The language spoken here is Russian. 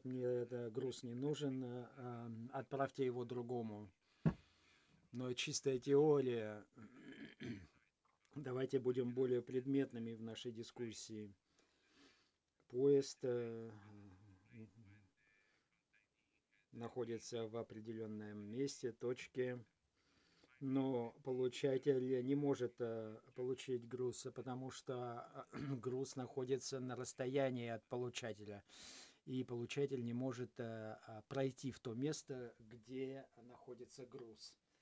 вот мне груз не нужен, отправьте его другому. Но чистая теория. Давайте будем более предметными в нашей дискуссии. Поезд находится в определенном месте, точке, но получатель не может получить груз, потому что груз находится на расстоянии от получателя, и получатель не может пройти в то место, где находится груз.